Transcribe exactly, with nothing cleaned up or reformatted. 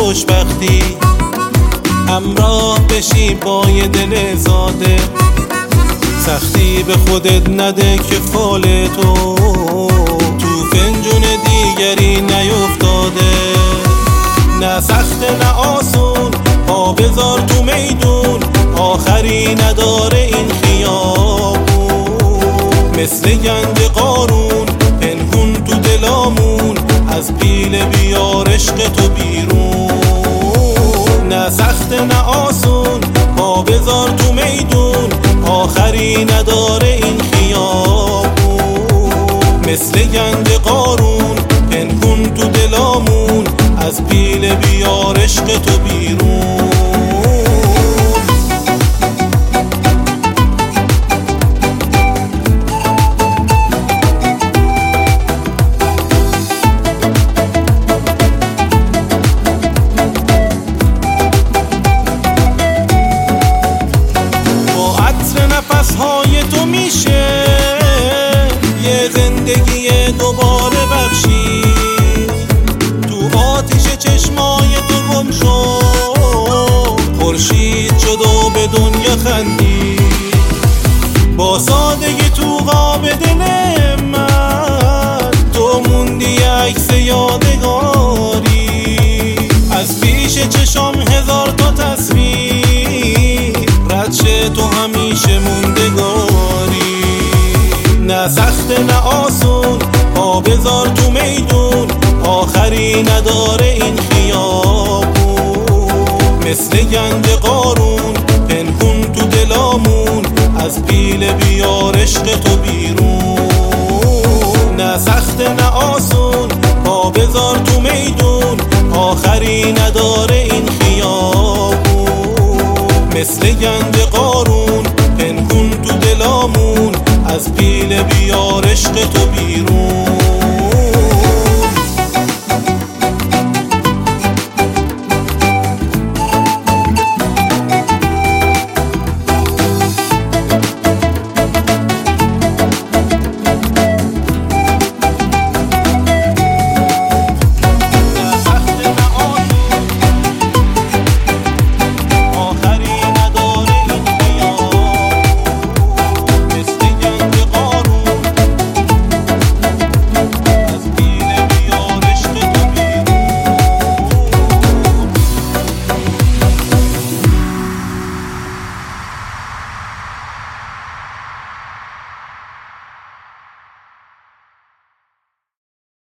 خوشبختی، همراه بشی با یه دل زاده. سختی به خودت نده که فال تو تو فنجون دیگری نیفتاده. نه سخت نه آسون، پا بذار تو میدون، آخری نداره این خیابون. مثل گنج قارون پنهون تو دلامون، از پیله بیار عشق تو بیرون. نه سخت نه آسون، پا بذار تو میدون، آخری نداره این خیابون. مثل گنج قارون پنهون تو دلامون، از پیله بیار عشق تو بیرون. نفس‌های تو میشه یه زندگی دوباره بخشی. تو آتش چشمای تو گم شو، خورشید شد و به دنیا خندی. با سادگی تو قاب دل من، تو موندی عکس یادگاری. از پیش چشم هزار تا تصویر، رد شه تو همیشه موندگاری. نه سخت نه آسون، پا بذار تو میدون، آخری نداره این خیابون. مثل گنج قارون پنهون تو دلامون، از پیله بیار عشق تو بیرون. نه سخت نه آسون، پا بذار تو میدون، آخری نداره این خیابون. مثل گنج قارون پنهون تو دلامون، از پیله بیار عشق تو بیرون.